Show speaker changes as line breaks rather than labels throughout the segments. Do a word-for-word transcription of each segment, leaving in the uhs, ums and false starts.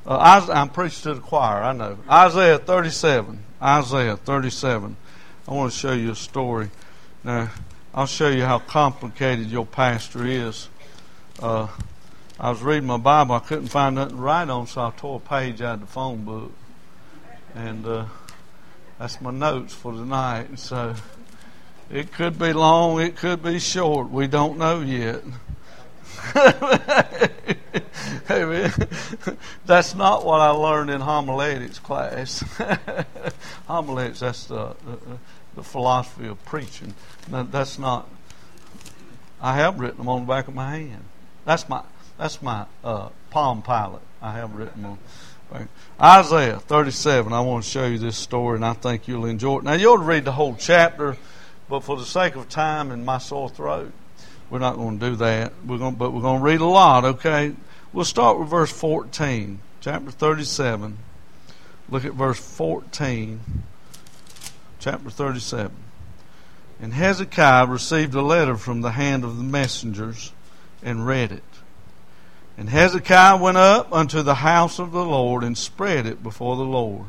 Uh, I'm preaching to the choir, I know. Isaiah thirty-seven. Isaiah thirty-seven. I want to show you a story. Now, I'll show you how complicated your pastor is. Uh, I was reading my Bible. I couldn't find nothing to write on, so I tore a page out of the phone book. And uh, that's my notes for tonight. So it could be long, it could be short. We don't know yet. That's not what I learned in homiletics class. Homiletics, that's the, the, the philosophy of preaching. That's not. I have written them on the back of my hand. That's my that's my uh, Palm Pilot. I have written them on. Isaiah thirty-seven. I want to show you this story, and I think you'll enjoy it. Now, you ought to read the whole chapter, but for the sake of time and my sore throat, we're not going to do that. We're going, but we're going to read a lot. Okay, we'll start with verse fourteen, chapter thirty-seven. Look at verse fourteen, chapter thirty-seven. And Hezekiah received a letter from the hand of the messengers and read it. And Hezekiah went up unto the house of the Lord and spread it before the Lord.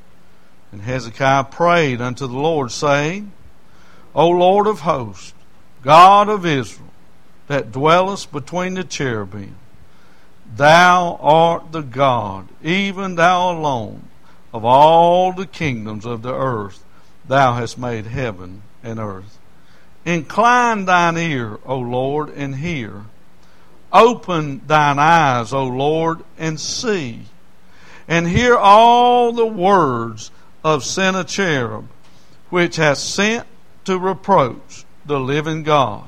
And Hezekiah prayed unto the Lord, saying, O Lord of hosts, God of Israel, that dwellest between the cherubim, Thou art the God, even Thou alone, of all the kingdoms of the earth. Thou hast made heaven and earth. Incline thine ear, O Lord, and hear. Open thine eyes, O Lord, and see. And hear all the words of Sennacherib, which hath sent to reproach the living God.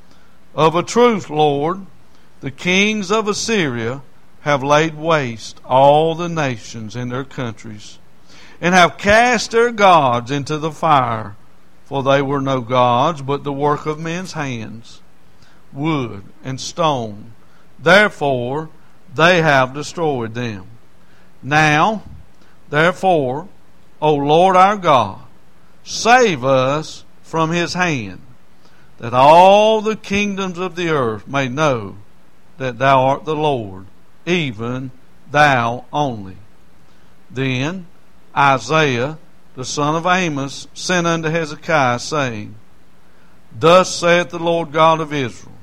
Of a truth, Lord, the kings of Assyria have laid waste all the nations in their countries, and have cast their gods into the fire. For they were no gods, but the work of men's hands, wood and stone. Therefore they have destroyed them. Now, therefore, O Lord our God, save us from his hand, that all the kingdoms of the earth may know that Thou art the Lord, even Thou only. Then Isaiah the son of Amos sent unto Hezekiah, saying, Thus saith the Lord God of Israel,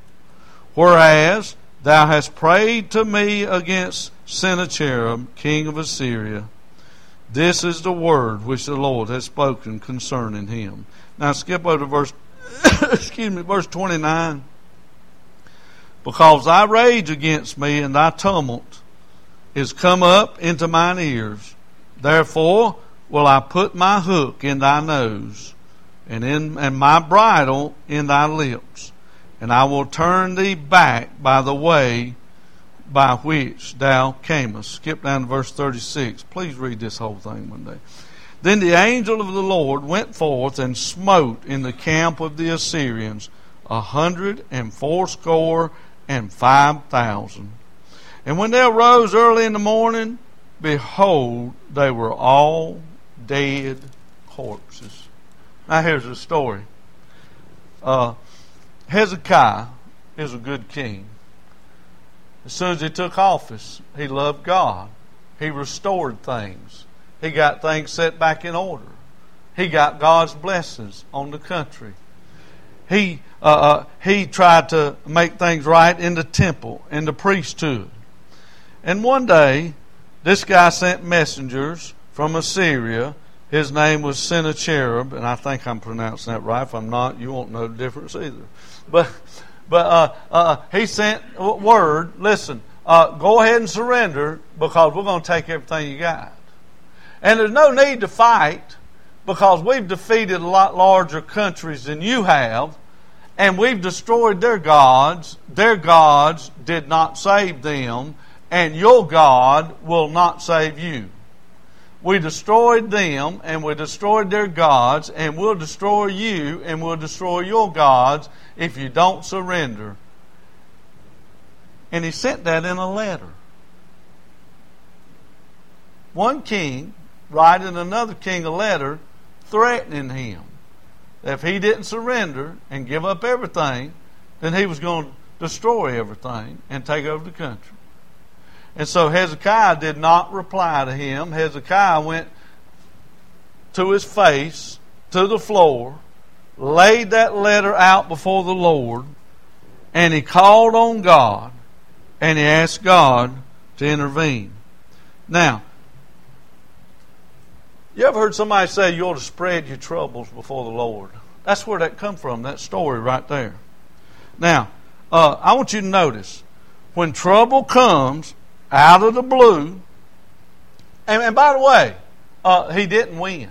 whereas thou hast prayed to me against Sennacherib, king of Assyria, this is the word which the Lord has spoken concerning him. Now skip over to verse excuse me, verse twenty-nine. Because thy rage against me and thy tumult is come up into mine ears, therefore will I put my hook in thy nose, and in and my bridle in thy lips, and I will turn thee back by the way by which thou camest. Skip down to verse thirty-six. Please read this whole thing one day. Then the angel of the Lord went forth and smote in the camp of the Assyrians a hundred and fourscore and five thousand. And when they arose early in the morning, behold, they were all dead corpses. Now here's the story. Uh, Hezekiah is a good king. As soon as he took office, he loved God. He restored things. He got things set back in order. He got God's blessings on the country. He uh, uh, he tried to make things right in the temple, in the priesthood. And one day, this guy sent messengers from Assyria. His name was Sennacherib, and I think I'm pronouncing that right. If I'm not, you won't know the difference either. But but uh, uh, he sent word, listen, uh, go ahead and surrender, because we're going to take everything you got. And there's no need to fight, because we've defeated a lot larger countries than you have, and we've destroyed their gods. Their gods did not save them, and your God will not save you. We destroyed them, and we destroyed their gods, and we'll destroy you, and we'll destroy your gods if you don't surrender. And he sent that in a letter. One king writing another king a letter threatening him that if he didn't surrender and give up everything, then he was going to destroy everything and take over the country. And so Hezekiah did not reply to him. Hezekiah went to his face, to the floor, laid that letter out before the Lord, and he called on God, and he asked God to intervene. Now, you ever heard somebody say you ought to spread your troubles before the Lord? That's where that come from, that story right there. Now, uh, I want you to notice, when trouble comes out of the blue, and, and by the way, uh, he didn't win.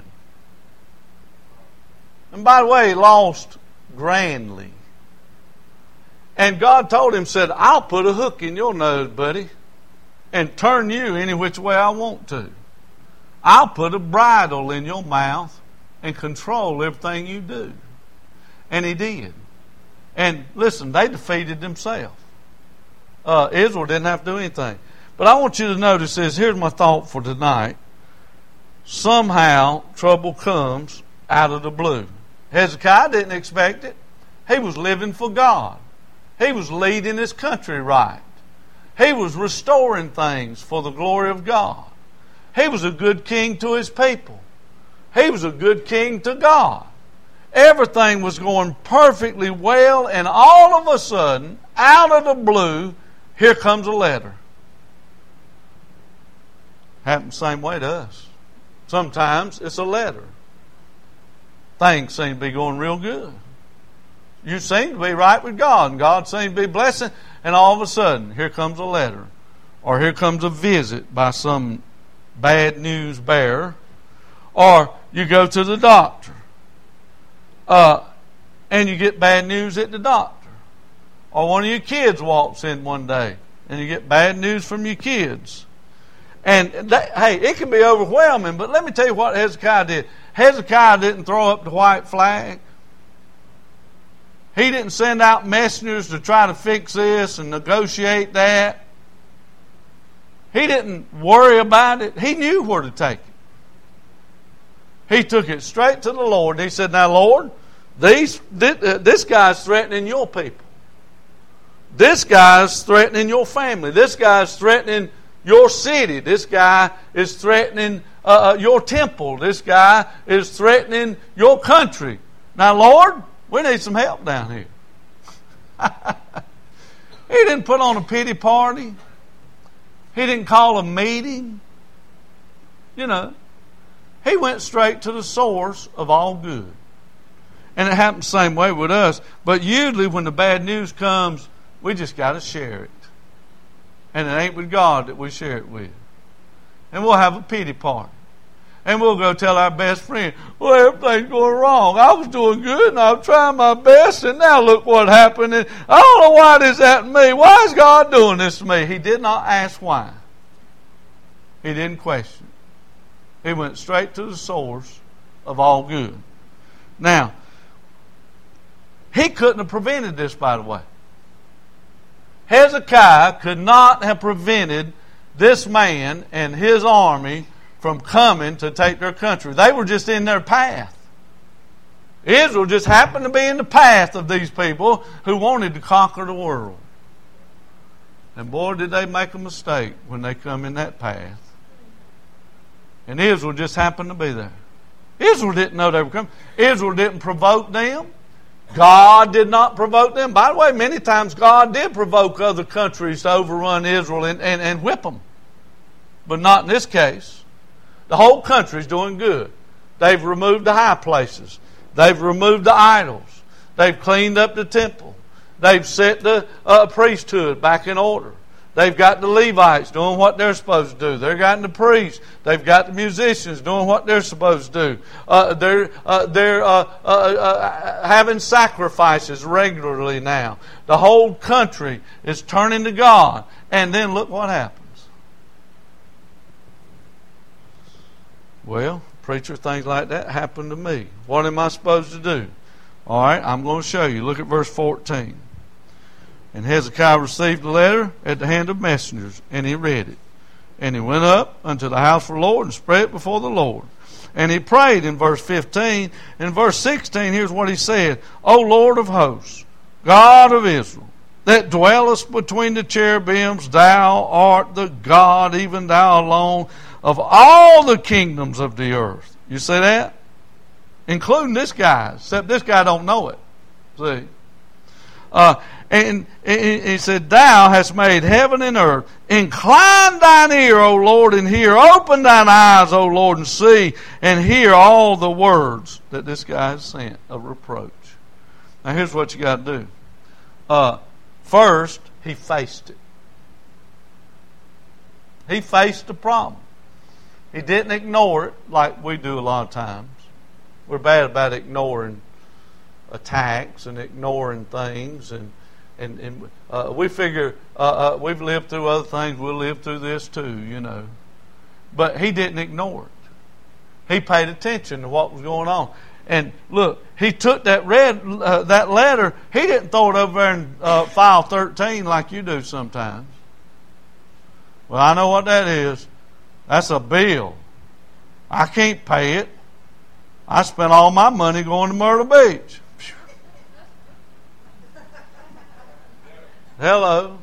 And by the way, he lost grandly. And God told him, said, I'll put a hook in your nose, buddy, and turn you any which way I want to. I'll put a bridle in your mouth and control everything you do. And he did. And listen, they defeated themselves. Uh, Israel didn't have to do anything. But I want you to notice this. Here's my thought for tonight. Somehow trouble comes out of the blue. Hezekiah didn't expect it. He was living for God. He was leading his country right. He was restoring things for the glory of God. He was a good king to his people. He was a good king to God. Everything was going perfectly well, and all of a sudden, out of the blue, here comes a letter. Happens the same way to us. Sometimes it's a letter. Things seem to be going real good. You seem to be right with God, and God seems to be blessing, and all of a sudden, here comes a letter. Or here comes a visit by some bad news bearer. Or you go to the doctor. Uh, and you get bad news at the doctor. Or one of your kids walks in one day, and you get bad news from your kids. And that, hey, it can be overwhelming, but let me tell you what Hezekiah did. Hezekiah didn't throw up the white flag. He didn't send out messengers to try to fix this and negotiate that. He didn't worry about it. He knew where to take it. He took it straight to the Lord. He said, now, Lord, these, this guy's threatening your people. This guy's threatening your family. This guy's threatening your city. This guy is threatening uh, your temple. This guy is threatening your country. Now, Lord, we need some help down here. He didn't put on a pity party. He didn't call a meeting. You know, he went straight to the source of all good. And it happens the same way with us. But usually when the bad news comes, we just got to share it. And it ain't with God that we share it with. And we'll have a pity party. And we'll go tell our best friend, well, everything's going wrong. I was doing good and I was trying my best, and now look what happened. And I don't know why this happened to me. Why is God doing this to me? He did not ask why. He didn't question. He went straight to the source of all good. Now, he couldn't have prevented this, by the way. Hezekiah could not have prevented this man and his army from coming to take their country. They were just in their path. Israel just happened to be in the path of these people who wanted to conquer the world. And boy, did they make a mistake when they come in that path. And Israel just happened to be there. Israel didn't know they were coming. Israel didn't provoke them. God did not provoke them. By the way, many times God did provoke other countries to overrun Israel and, and, and whip them. But not in this case. The whole country's doing good. They've removed the high places. They've removed the idols. They've cleaned up the temple. They've set the uh, priesthood back in order. They've got the Levites doing what they're supposed to do. They've got the priests. They've got the musicians doing what they're supposed to do. Uh, they're uh, they're uh, uh, uh, having sacrifices regularly now. The whole country is turning to God. And then look what happens. Well, preacher, things like that happen to me. What am I supposed to do? All right, I'm going to show you. Look at verse fourteen. And Hezekiah received the letter at the hand of messengers, and he read it. And he went up unto the house of the Lord and spread it before the Lord. And he prayed in verse fifteen. In verse sixteen, here's what he said. O Lord of hosts, God of Israel, that dwellest between the cherubims, thou art the God, even thou alone, of all the kingdoms of the earth. You see that? Including this guy, except this guy don't know it. See? Uh, and, and he said, thou hast made heaven and earth. Incline thine ear, O Lord, and hear. Open thine eyes, O Lord, and see, and hear all the words that this guy has sent of reproach. Now here's what you got to do. Uh, first, he faced it. He faced the problem. He didn't ignore it like we do a lot of times. We're bad about ignoring attacks and ignoring things, and and, and uh, we figure uh, uh, we've lived through other things, we'll live through this too, you know. But he didn't ignore it. He paid attention to what was going on. And look, he took that red uh, that letter. He didn't throw it over there in uh, file thirteen like you do sometimes. Well, I know what that is. That's a bill. I can't pay it. I spent all my money going to Myrtle Beach. Hello.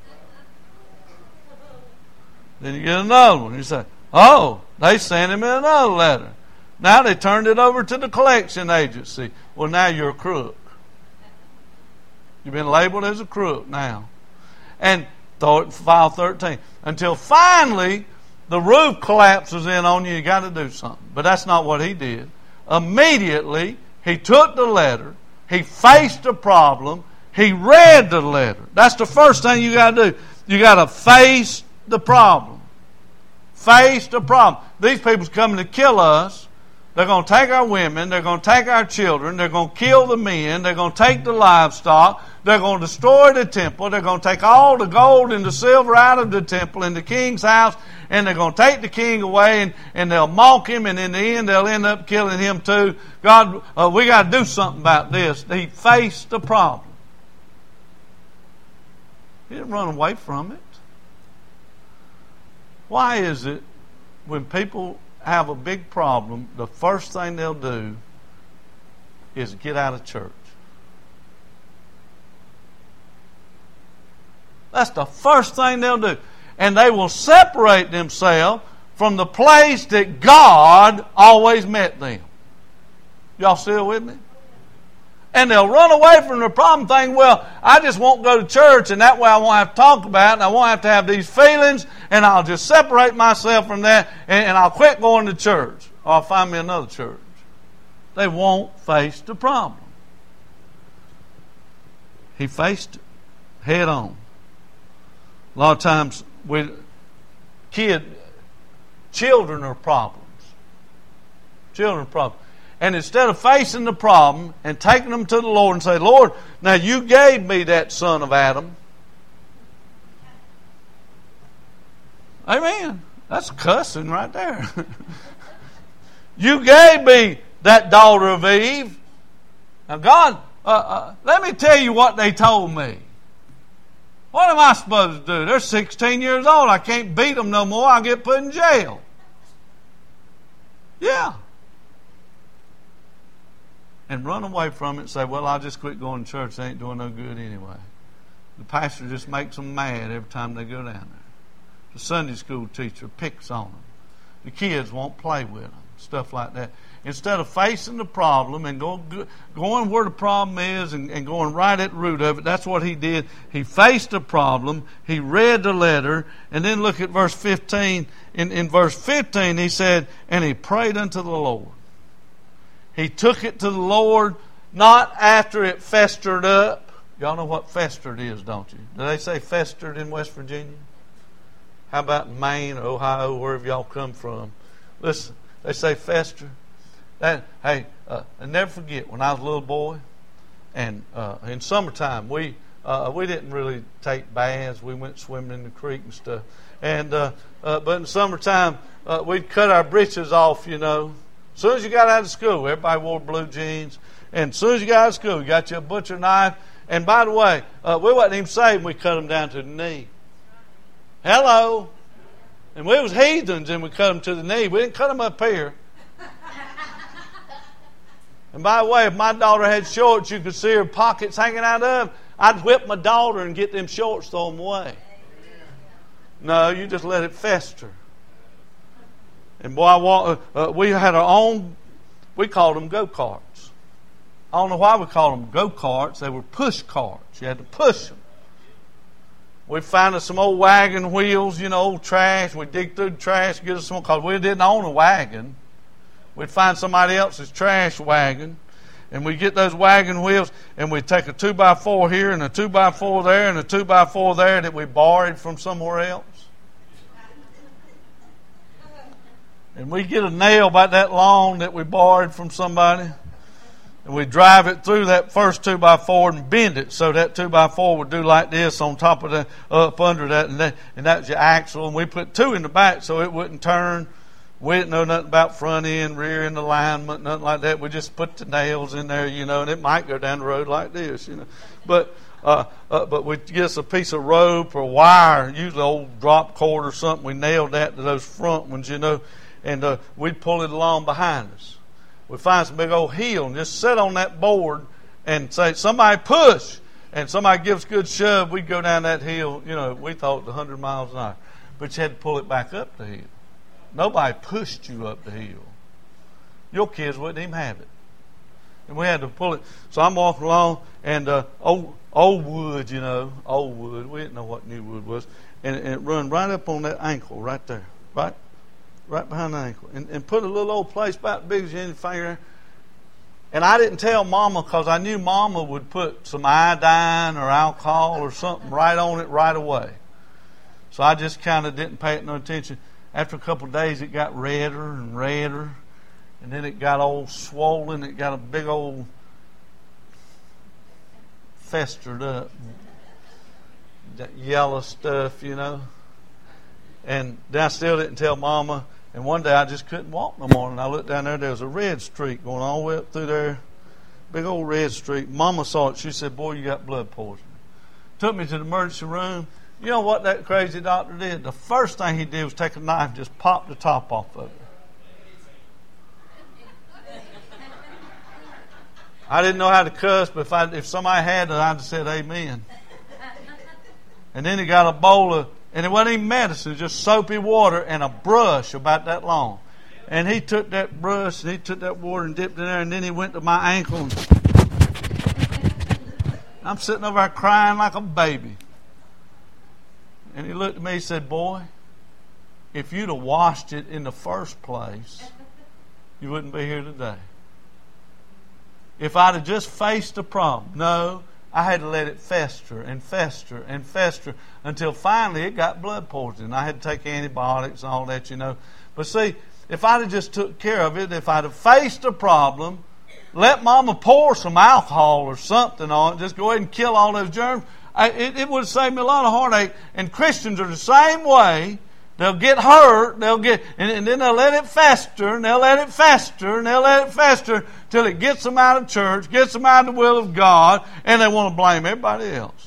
Then you get another one. You say, oh, they sent him another letter. Now they turned it over to the collection agency. Well, now you're a crook. You've been labeled as a crook now. And throw it in file thirteen. Until finally the roof collapses in on you, you got to do something. But that's not what he did. Immediately, he took the letter, he faced the problem, he read the letter. That's the first thing you got to do. You got to face the problem. Face the problem. These people's coming to kill us. They're going to take our women. They're going to take our children. They're going to kill the men. They're going to take the livestock. They're going to destroy the temple. They're going to take all the gold and the silver out of the temple in the king's house, and they're going to take the king away, and, and they'll mock him, and in the end they'll end up killing him too. God, uh, we got to do something about this. He faced the problem. He didn't run away from it. Why is it when people have a big problem, the first thing they'll do is get out of church? That's the first thing they'll do. And they will separate themselves from the place that God always met them. Y'all still with me? And they'll run away from the problem thing. Well, I just won't go to church, and that way I won't have to talk about it, and I won't have to have these feelings, and I'll just separate myself from that, and, and I'll quit going to church. Or I'll find me another church. They won't face the problem. He faced it head on. A lot of times, we, kid, children are problems. Children are problems. And instead of facing the problem and taking them to the Lord and say, Lord, now you gave me that son of Adam. Amen. That's cussing right there. You gave me that daughter of Eve. Now God, uh, uh, let me tell you what they told me. What am I supposed to do? They're sixteen years old. I can't beat them no more. I'll get put in jail. Yeah. And run away from it and say, well, I'll just quit going to church. They ain't doing no good anyway. The pastor just makes them mad every time they go down there. The Sunday school teacher picks on them. The kids won't play with them. Stuff like that. Instead of facing the problem and go, going where the problem is and, and going right at the root of it, that's what he did. He faced the problem. He read the letter. And then look at verse fifteen. In, in verse fifteen, he said, and he prayed unto the Lord. He took it to the Lord, not after it festered up. Y'all know what festered is, don't you? Do they say festered in West Virginia? How about in Maine or Ohio, wherever y'all come from? Listen, they say fester. That, hey, uh, I never forget when I was a little boy, and uh, in summertime we uh, we didn't really take baths. We went swimming in the creek and stuff. And uh, uh, but in summertime uh, we'd cut our britches off, you know. As soon as you got out of school, everybody wore blue jeans. And as soon as you got out of school, you got your butcher knife. And by the way, uh, we wasn't even saved. We cut them down to the knee. Hello. And we was heathens and we cut them to the knee. We didn't cut them up here. And by the way, if my daughter had shorts, you could see her pockets hanging out of. I'd whip my daughter and get them shorts, throw them away. No, you just let it fester. And boy, I walk, uh, we had our own, we called them go-karts. I don't know why we called them go-karts. They were push carts. You had to push them. We'd find us some old wagon wheels, you know, old trash. We'd dig through the trash, get us some, because we didn't own a wagon. We'd find somebody else's trash wagon. And we'd get those wagon wheels, and we'd take a two by four here and a two by four there and a two by four there that we borrowed from somewhere else. And we'd get a nail about that long that we borrowed from somebody. And we'd drive it through that first two by four and bend it so that two by four would do like this on top of the, up under that, and that, and that was your axle. And we put two in the back so it wouldn't turn. We didn't know nothing about front end, rear end alignment, nothing like that. We just put the nails in there, you know, and it might go down the road like this, you know. But uh, uh, but we'd get us a piece of rope or wire, usually old drop cord or something. We nailed that to those front ones, you know, and uh, we'd pull it along behind us. We'd find some big old hill and just sit on that board and say, somebody push. And somebody gives a good shove, we'd go down that hill, you know, we thought it was one hundred miles an hour. But you had to pull it back up the hill. Nobody pushed you up the hill. Your kids wouldn't even have it. And we had to pull it. So I'm walking along, and uh, old, old wood, you know, old wood. We didn't know what new wood was. And, and it run right up on that ankle right there. Right right behind the ankle. And, and put a little old place about as big as your finger. And I didn't tell Mama because I knew Mama would put some iodine or alcohol or something right on it right away. So I just kind of didn't pay it no attention. After a couple of days, it got redder and redder. And then it got all swollen. It got a big old festered up. That yellow stuff, you know. And then I still didn't tell Mama. And one day I just couldn't walk no more. And I looked down there. There was a red streak going all the way up through there. Big old red streak. Mama saw it. She said, boy, you got blood poisoning. Took me to the emergency room. You know what that crazy doctor did? The first thing he did was take a knife and just pop the top off of it. I didn't know how to cuss, but if, I, if somebody had it, I'd have said amen. And then he got a bowl of, and it wasn't even medicine, it was just soapy water and a brush about that long. And he took that brush and he took that water and dipped in there, and then he went to my ankle. And I'm sitting over there crying like a baby. And he looked at me and said, boy, if you'd have washed it in the first place, you wouldn't be here today. If I'd have just faced the problem. No, I had to let it fester and fester and fester until finally it got blood poisoning. I had to take antibiotics and all that, you know. But see, if I'd have just took care of it, if I'd have faced the problem, let Mama pour some alcohol or something on it, just go ahead and kill all those germs, I, it, it would have saved me a lot of heartache. And Christians are the same way. They'll get hurt, they'll get, and, and then they'll let it fester, and they'll let it fester, and they'll let it fester till it gets them out of church, gets them out of the will of God, and they want to blame everybody else.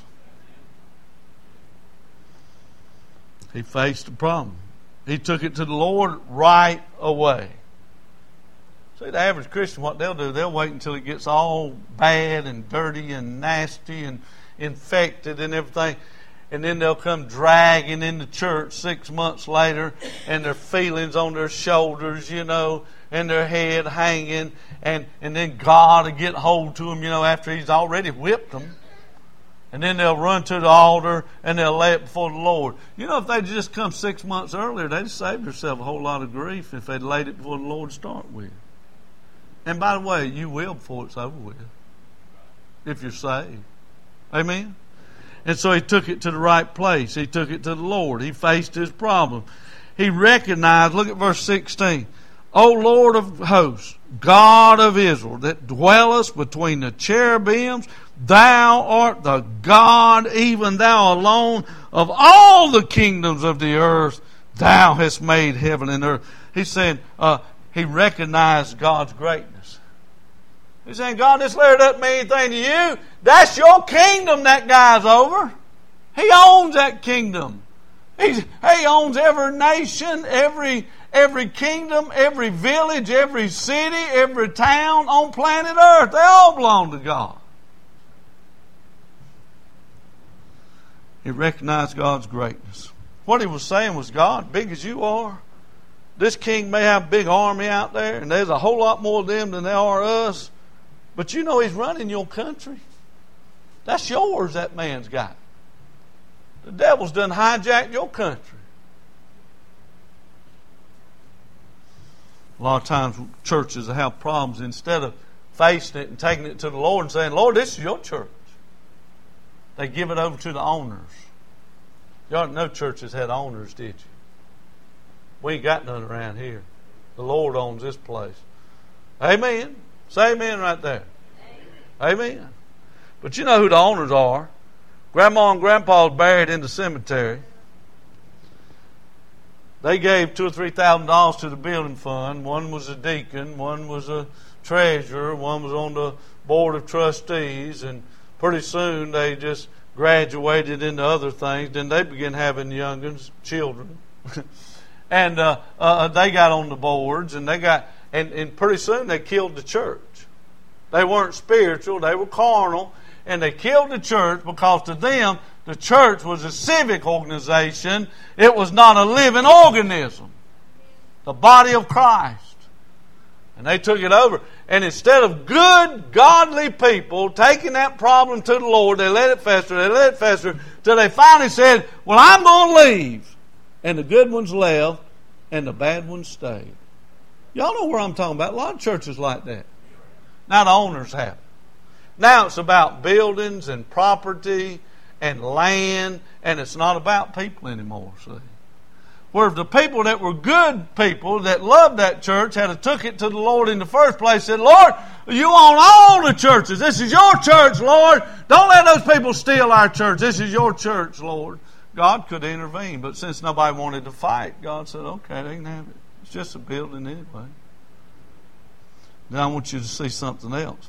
He faced the problem. He took it to the Lord right away. See, the average Christian, what they'll do, they'll wait until it gets all bad and dirty and nasty and infected and everything. And then they'll come dragging into church six months later, and their feelings on their shoulders, you know, and their head hanging, and, and then God will get hold to them, you know, after He's already whipped them. And then they'll run to the altar and they'll lay it before the Lord. You know, if they'd just come six months earlier, they'd saved themselves a whole lot of grief if they'd laid it before the Lord to start with. And by the way, you will before it's over with, if you're saved. Amen? And so he took it to the right place. He took it to the Lord. He faced his problem. He recognized, look at verse sixteen. O Lord of hosts, God of Israel, that dwellest between the cherubims, thou art the God, even thou alone, of all the kingdoms of the earth. Thou hast made heaven and earth. He's saying, uh, he recognized God's greatness. He's saying, God, this letter doesn't mean anything to you. That's your kingdom that guy's over. He owns that kingdom. He's, he owns every nation, every, every kingdom, every village, every city, every town on planet Earth. They all belong to God. He recognized God's greatness. What he was saying was, God, big as you are, this king may have a big army out there, and there's a whole lot more of them than there are us, but you know he's running your country. That's yours, that man's got. The devil's done hijacked your country. A lot of times churches have problems. Instead of facing it and taking it to the Lord and saying, Lord, this is your church, they give it over to the owners. Y'all know churches had owners, did you? We ain't got none around here. The Lord owns this place. Amen. Say amen right there. Amen. Amen. But you know who the owners are. Grandma and Grandpa was buried in the cemetery. They gave two or three thousand dollars to the building fund. One was a deacon, one was a treasurer, one was on the board of trustees, and pretty soon they just graduated into other things. Then they began having young'uns, children, and uh, uh, they got on the boards, and they got, and, and pretty soon they killed the church. They weren't spiritual; they were carnal. And they killed the church because to them, the church was a civic organization. It was not a living organism. The body of Christ. And they took it over. And instead of good, godly people taking that problem to the Lord, they let it fester, they let it fester, till they finally said, well, I'm going to leave. And the good ones left, and the bad ones stayed. Y'all know where I'm talking about. A lot of churches like that. Now the owners have it. Now it's about buildings and property and land, and it's not about people anymore, see. Where if the people that were good people that loved that church had to took it to the Lord in the first place, said, Lord, you own all the churches. This is your church, Lord. Don't let those people steal our church. This is your church, Lord. God could intervene, but since nobody wanted to fight, God said, okay, they can have it. It's just a building anyway. Now I want you to see something else.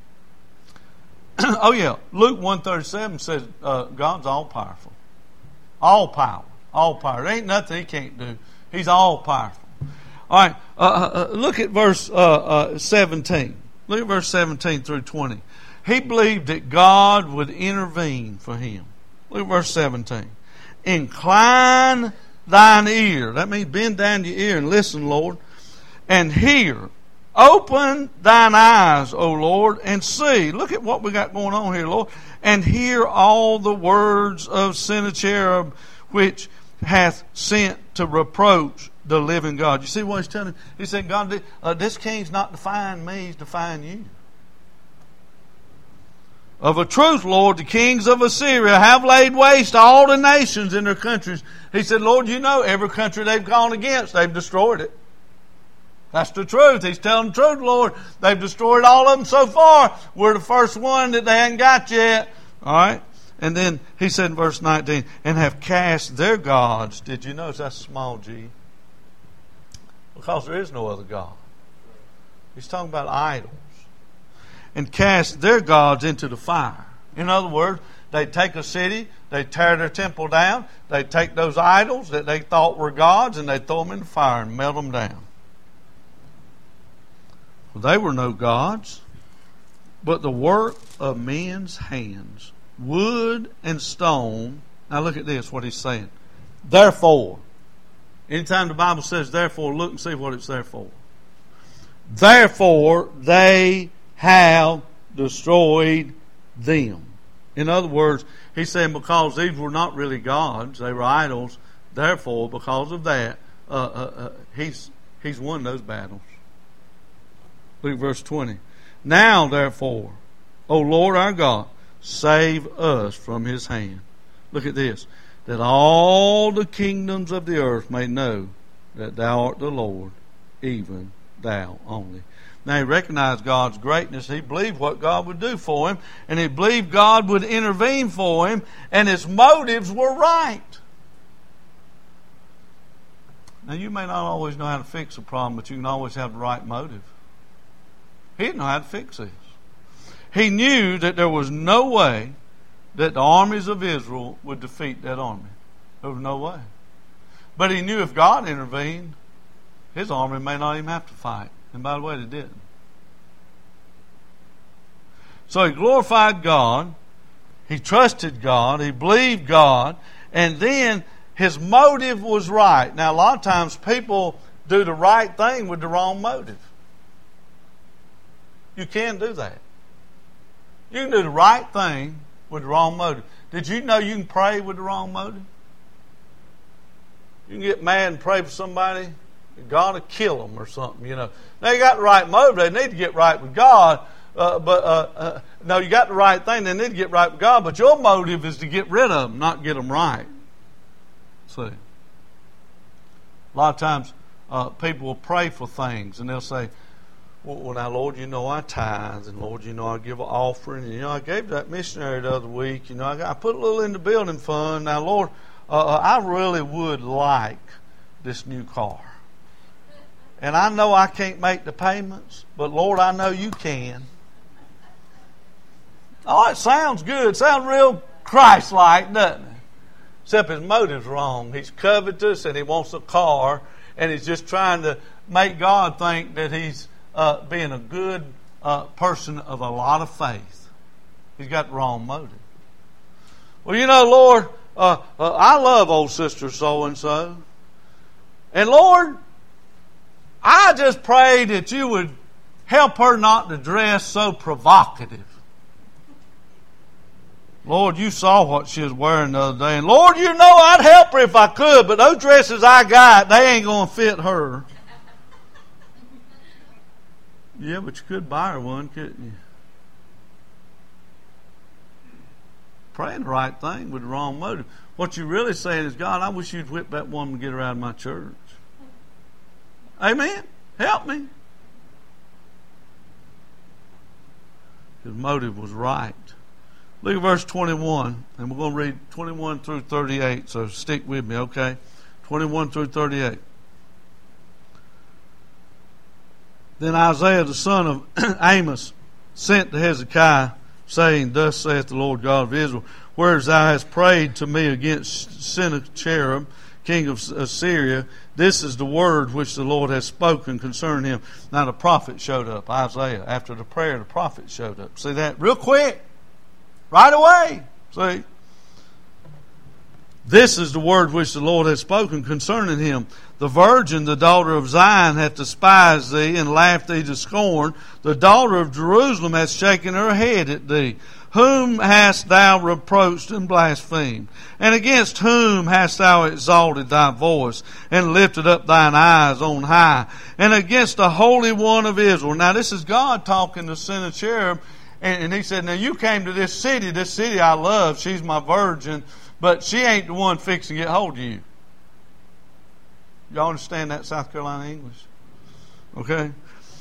Oh yeah, Luke one thirty-seven says uh, God's all powerful, all power, all power. There ain't nothing He can't do. He's all powerful. All right, uh, uh, look at verse uh, uh, seventeen. Look at verse seventeen through twenty. He believed that God would intervene for him. Look at verse seventeen. Incline thine ear. That means bend down your ear and listen, Lord, and hear. Open thine eyes, O Lord, and see. Look at what we got going on here, Lord. And hear all the words of Sennacherib, which hath sent to reproach the living God. You see what he's telling him? He said, God, uh, this king's not defying me, he's defying you. Of a truth, Lord, the kings of Assyria have laid waste all the nations in their countries. He said, Lord, you know every country they've gone against, they've destroyed it. That's the truth. He's telling the truth, Lord. They've destroyed all of them so far. We're the first one that they hadn't got yet. All right? And then he said in verse nineteen, and have cast their gods. Did you notice that's a small g? Because there is no other God. He's talking about idols. And cast their gods into the fire. In other words, they take a city, they tear their temple down, they take those idols that they thought were gods, and they throw them in the fire and melt them down. They were no gods, but the work of men's hands, wood and stone. Now look at this, what he's saying. Therefore, anytime the Bible says therefore, look and see what it's there for. Therefore, they have destroyed them. In other words, he's saying because these were not really gods, they were idols. Therefore, because of that, uh, uh, uh, he's he's won those battles. Look at verse twenty. Now, therefore, O Lord our God, save us from his hand. Look at this. That all the kingdoms of the earth may know that thou art the Lord, even thou only. Now he recognized God's greatness. He believed what God would do for him. And he believed God would intervene for him. And his motives were right. Now you may not always know how to fix a problem, but you can always have the right motive. He didn't know how to fix this. He knew that there was no way that the armies of Israel would defeat that army. There was no way. But he knew if God intervened, his army may not even have to fight. And by the way, they didn't. So he glorified God. He trusted God. He believed God. And then his motive was right. Now, a lot of times people do the right thing with the wrong motive. You can do that. You can do the right thing with the wrong motive. Did you know you can pray with the wrong motive? You can get mad and pray for somebody, God will kill them or something, you know. Now you got the right motive. They need to get right with God. Uh, but uh, uh, no, you got the right thing. They need to get right with God. But your motive is to get rid of them, not get them right. See, a lot of times uh, people will pray for things and they'll say, well, well, now, Lord, you know I tithe, and Lord, you know I give an offering, and you know I gave that missionary the other week. You know I, got, I put a little in the building fund. Now, Lord, uh, I really would like this new car. And I know I can't make the payments, but Lord, I know you can. Oh, it sounds good. It sounds real Christ-like, doesn't it? Except his motive's wrong. He's covetous and he wants a car, and he's just trying to make God think that he's uh, being a good uh, person of a lot of faith. He's got the wrong motive. Well, you know, Lord, uh, uh, I love old sister so-and-so. And Lord, I just pray that you would help her not to dress so provocative. Lord, you saw what she was wearing the other day. And Lord, you know I'd help her if I could, but those dresses I got, they ain't going to fit her. Yeah, but you could buy her one, couldn't you? Praying the right thing with the wrong motive. What you're really saying is, God, I wish you'd whip that woman and get her out of my church. Amen? Help me. His motive was right. Look at verse twenty-one, and we're going to read twenty-one through thirty-eight, so stick with me, okay? twenty-one through thirty-eight. Then Isaiah the son of Amos sent to Hezekiah, saying, Thus saith the Lord God of Israel, Whereas thou hast prayed to me against Sennacherib, king of Assyria, this is the word which the Lord has spoken concerning him. Now the prophet showed up, Isaiah. After the prayer, the prophet showed up. See that? Real quick. Right away. See? This is the word which the Lord has spoken concerning him. The virgin, the daughter of Zion, hath despised thee and laughed thee to scorn. The daughter of Jerusalem hath shaken her head at thee. Whom hast thou reproached and blasphemed? And against whom hast thou exalted thy voice and lifted up thine eyes on high? And against the Holy One of Israel. Now this is God talking to Sennacherib. And he said, now you came to this city, this city I love, she's my virgin, but she ain't the one fixing to get hold of you. Y'all understand that South Carolina English? Okay?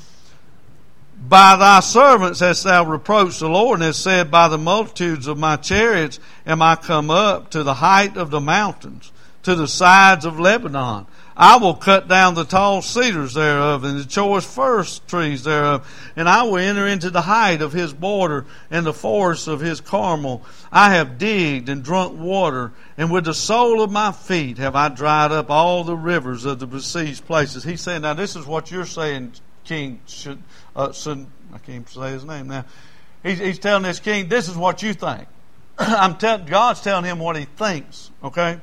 By thy servants hast thou reproached the Lord, and hast said, By the multitudes of my chariots am I come up to the height of the mountains, to the sides of Lebanon. I will cut down the tall cedars thereof, and the choice first trees thereof, and I will enter into the height of his border, and the forest of his Carmel. I have digged and drunk water, and with the sole of my feet have I dried up all the rivers of the besieged places. He said, now this is what you're saying, King, should, uh, should, I can't even say his name now. He's, he's telling this king, this is what you think. I'm telling, God's telling him what he thinks, okay?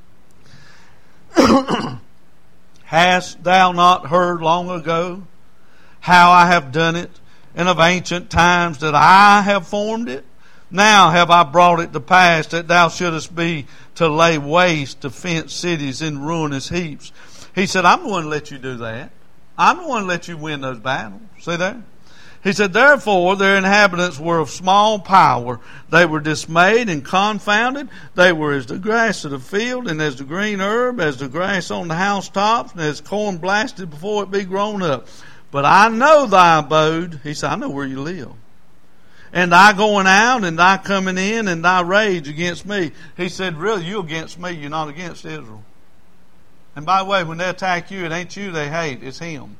Hast thou not heard long ago how I have done it, and of ancient times that I have formed it? Now have I brought it to pass that thou shouldest be to lay waste to fenced cities in ruinous heaps. He said, I'm going to let you do that. I'm going to let you win those battles. See there? He said, Therefore their inhabitants were of small power. They were dismayed and confounded. They were as the grass of the field, and as the green herb, as the grass on the housetops, and as corn blasted before it be grown up. But I know thy abode. He said, I know where you live. And thy going out, and thy coming in, and thy rage against me. He said, really, you against me, you're not against Israel. And by the way, when they attack you, it ain't you they hate, it's him.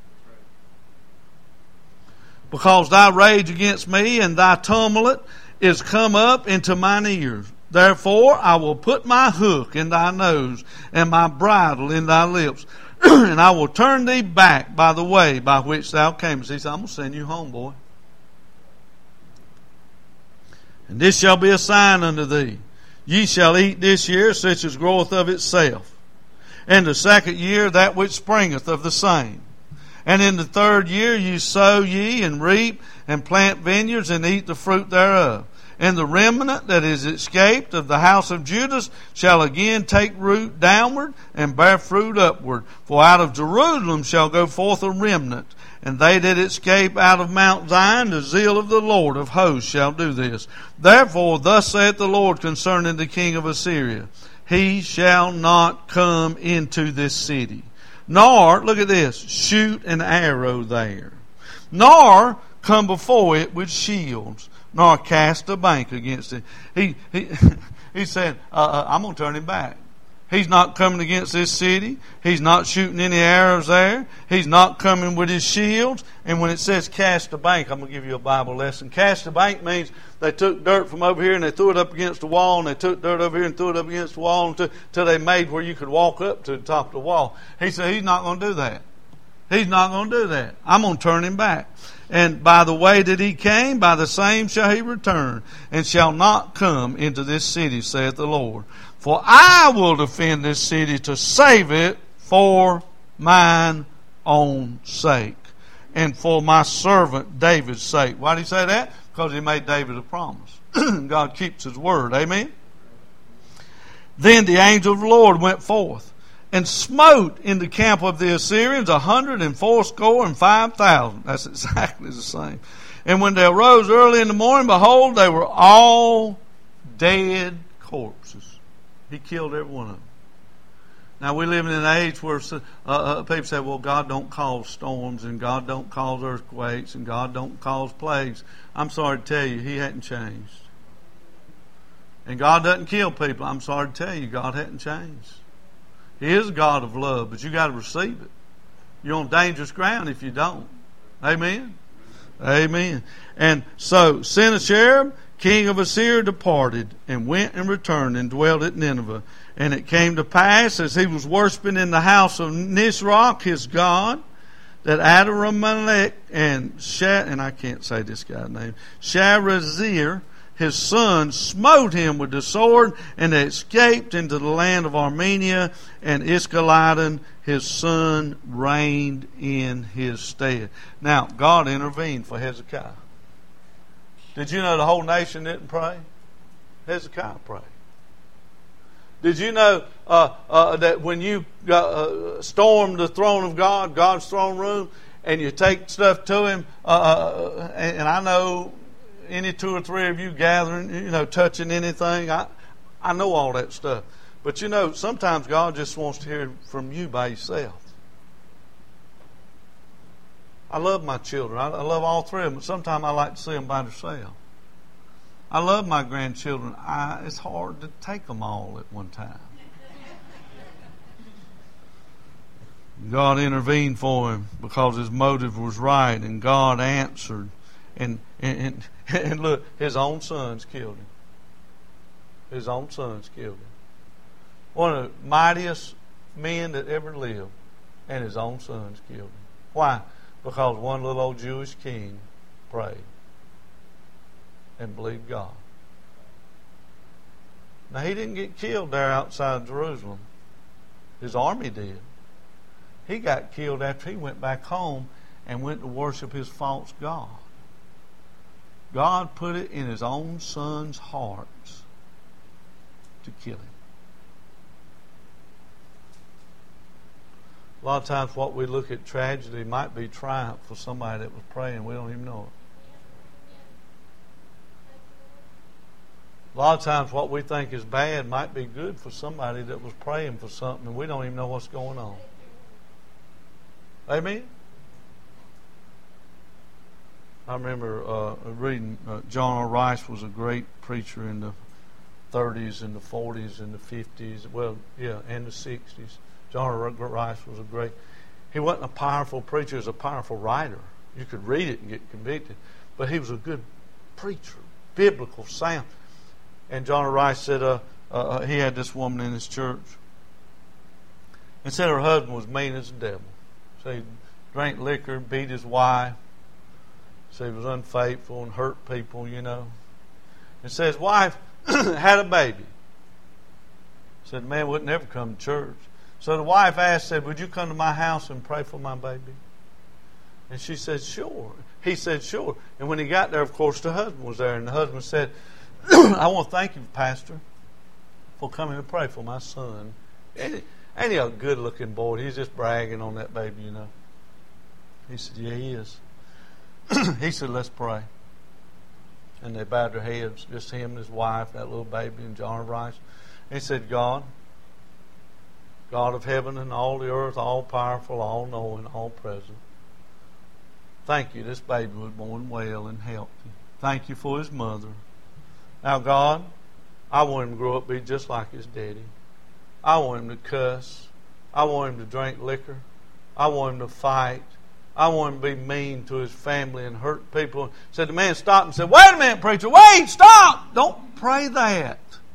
Because thy rage against me and thy tumult is come up into mine ears. Therefore I will put my hook in thy nose and my bridle in thy lips. And I will turn thee back by the way by which thou camest. He said, I'm going to send you home, boy. And this shall be a sign unto thee. Ye shall eat this year such as groweth of itself, and the second year that which springeth of the same. And in the third year ye sow ye, and reap, and plant vineyards, and eat the fruit thereof. And the remnant that is escaped of the house of Judas shall again take root downward, and bear fruit upward. For out of Jerusalem shall go forth a remnant, and they that escape out of Mount Zion, the zeal of the Lord of hosts shall do this. Therefore thus saith the Lord concerning the king of Assyria, he shall not come into this city, nor, look at this, shoot an arrow there, nor come before it with shields, nor cast a bank against it. He he he said, uh, uh, I'm going to turn him back. He's not coming against this city. He's not shooting any arrows there. He's not coming with his shields. And when it says cast a bank, I'm going to give you a Bible lesson. Cast a bank means they took dirt from over here and they threw it up against the wall, and they took dirt over here and threw it up against the wall until, until they made where you could walk up to the top of the wall. He said he's not going to do that. He's not going to do that. I'm going to turn him back. And by the way that he came, by the same shall he return, and shall not come into this city, saith the Lord. For I will defend this city to save it for mine own sake, and for my servant David's sake. Why did he say that? Because he made David a promise. God keeps his word. Amen? Then the angel of the Lord went forth, and smote in the camp of the Assyrians a hundred and fourscore and five thousand. That's exactly the same. And when they arose early in the morning, behold, they were all dead corpses. He killed every one of them. Now we live in an age where uh, uh, people say, well, God don't cause storms, and God don't cause earthquakes, and God don't cause plagues. I'm sorry to tell you, He hadn't changed. And God doesn't kill people. I'm sorry to tell you, God hadn't changed. He is a God of love, but you got to receive it. You're on dangerous ground if you don't. Amen? Amen. And so Sennacherib, king of Assyria, departed, and went and returned, and dwelt at Nineveh. And it came to pass, as he was worshiping in the house of Nisroch, his god, that Adaramelech and Sha, and I can't say this guy's name, Sharazir, his son, smote him with the sword, and they escaped into the land of Armenia, and Escalidon, his son, reigned in his stead. Now, God intervened for Hezekiah. Did you know the whole nation didn't pray? Hezekiah prayed. Did you know uh, uh, that when you uh, storm the throne of God, God's throne room, and you take stuff to Him, uh, and, and I know any two or three of you gathering, you know, touching anything, I, I know all that stuff. But you know, sometimes God just wants to hear from you by yourself. I love my children. I, I love all three of them, but sometimes I like to see them by themselves. I love my grandchildren. I, it's hard to take them all at one time. God intervened for him because his motive was right, and God answered. And, and, and, and look, his own sons killed him. His own sons killed him. One of the mightiest men that ever lived, and his own sons killed him. Why? Because one little old Jewish king prayed and believed God. Now, he didn't get killed there outside Jerusalem. His army did. He got killed after he went back home and went to worship his false god. God put it in his own sons' hearts to kill him. A lot of times what we look at tragedy might be triumph for somebody that was praying. We don't even know it. A lot of times what we think is bad might be good for somebody that was praying for something, and we don't even know what's going on. Amen? I remember uh, reading uh, John R. Rice was a great preacher in the thirties and the forties and the fifties, well, yeah, and the sixties. John R. Rice was a great, he wasn't a powerful preacher, he was a powerful writer. You could read it and get convicted. But he was a good preacher, biblical, sound. And John R. Rice said uh, uh, he had this woman in his church, and said her husband was mean as the devil. So he drank liquor, beat his wife. So he was unfaithful and hurt people, you know. and said his wife had a baby. Said, man wouldn't never come to church. So the wife asked, said, would you come to my house and pray for my baby? And she said, sure. He said, sure. And when he got there, of course, the husband was there. And the husband said, I want to thank you, Pastor, for coming to pray for my son. Ain't he, ain't he a good-looking boy? He's just bragging on that baby, you know. He said, yeah, he is. He said, let's pray. And they bowed their heads, just him and his wife, that little baby, and John of Rice. And he said, God, God of heaven and all the earth, all powerful, all knowing, all present. Thank you, this baby was born well and healthy. Thank you for his mother. Now, God, I want him to grow up to be just like his daddy. I want him to cuss. I want him to drink liquor. I want him to fight. I want him to be mean to his family and hurt people. Said the man stopped and said, wait a minute, preacher, wait, stop. Don't pray that.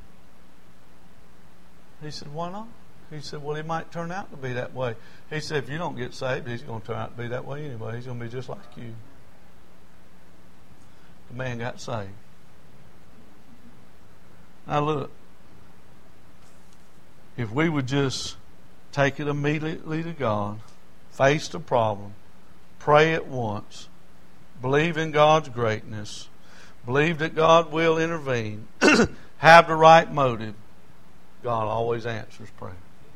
He said, why not? He said, well, he might turn out to be that way. He said, if you don't get saved, he's going to turn out to be that way anyway. He's going to be just like you. The man got saved. Now look, if we would just take it immediately to God, face the problem, pray at once, believe in God's greatness, believe that God will intervene, have the right motive, God always answers prayer.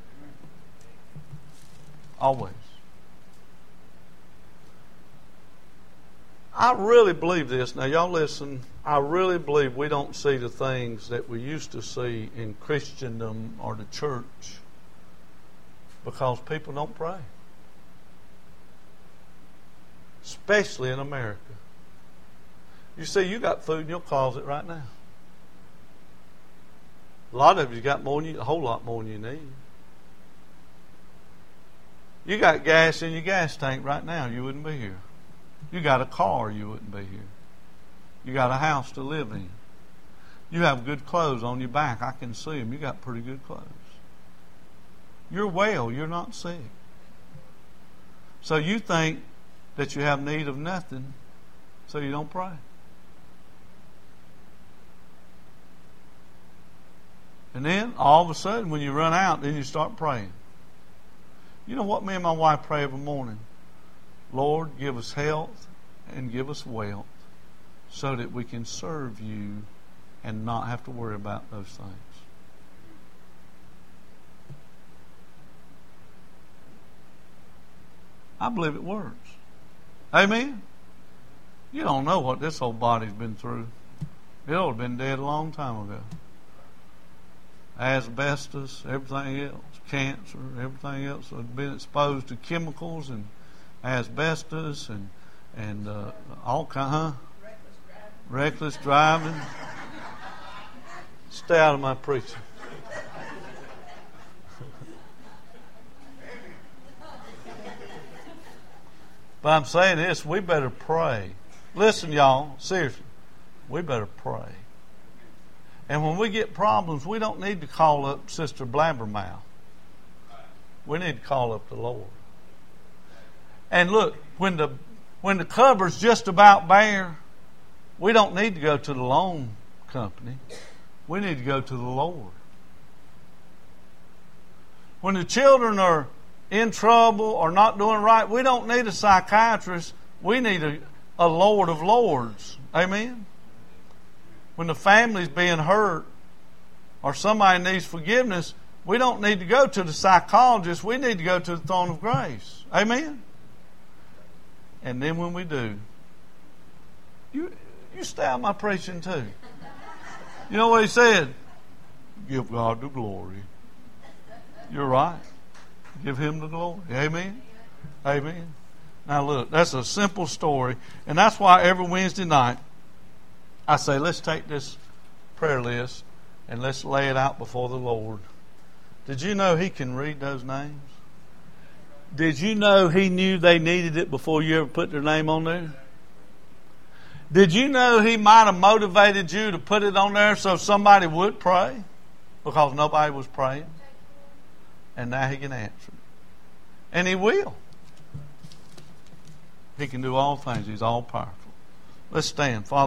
Always. I really believe this. Now, y'all listen. I really believe we don't see the things that we used to see in Christendom or the church because people don't pray. Especially in America. You see, you got food in your closet right now. A lot of you got more than you, a whole lot more than you need. You got gas in your gas tank right now, you wouldn't be here. You got a car, you wouldn't be here. You got a house to live in. You have good clothes on your back. I can see them. You got pretty good clothes. You're well. You're not sick. So you think that you have need of nothing, so you don't pray. And then, all of a sudden, when you run out, then you start praying. You know what me and my wife pray every morning? Lord, give us health and give us wealth so that we can serve you and not have to worry about those things. I believe it works. Amen? You don't know what this old body's been through. It would have been dead a long time ago. Asbestos, everything else, cancer, everything else had been exposed to chemicals and asbestos and and uh, all kind, huh? Reckless driving. Reckless driving. Stay out of my preaching. But I'm saying this, we better pray. Listen, y'all, seriously, we better pray. And when we get problems, we don't need to call up Sister Blabbermouth. We need to call up the Lord. And look, when the when the cupboard's just about bare, we don't need to go to the loan company. We need to go to the Lord. When the children are in trouble or not doing right, we don't need a psychiatrist. We need a, a Lord of Lords. Amen? When the family's being hurt or somebody needs forgiveness, we don't need to go to the psychologist. We need to go to the throne of grace. Amen? And then when we do, you you stay out my preaching too. You know what he said? Give God the glory. You're right. Give Him the glory. Amen? Amen. Now look, that's a simple story. And that's why every Wednesday night I say, let's take this prayer list and let's lay it out before the Lord. Did you know He can read those names? Did you know He knew they needed it before you ever put their name on there? Did you know He might have motivated you to put it on there so somebody would pray? Because nobody was praying. And now He can answer it. And He will. He can do all things. He's all powerful. Let's stand. Father.